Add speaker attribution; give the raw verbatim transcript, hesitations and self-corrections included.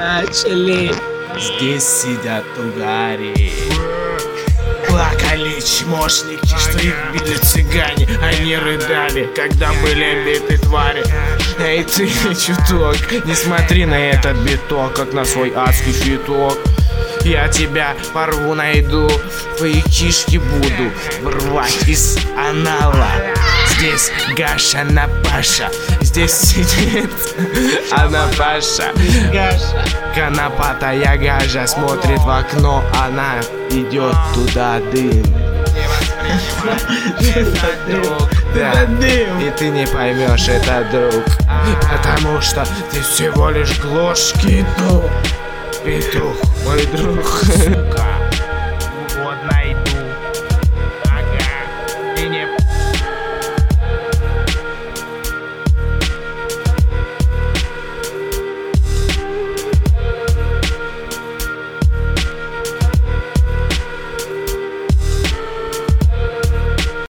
Speaker 1: начали.
Speaker 2: Здесь сидят тугари. Плакали чмошники, что их били цыгане. Они рыдали, когда были биты твари. Эй ты, чуток, не смотри на этот биток, как на свой адский щиток. Я тебя порву, найду, твои кишки буду рвать из анала. Здесь Гаша Напаша, здесь сидит она Паша. Конопатая гажа смотрит в окно, она идет туда дым. Да, и ты не поймешь это, друг, потому что ты всего лишь глушки дух. Петух, мой друг. Сука, вот найду. Ага, ты не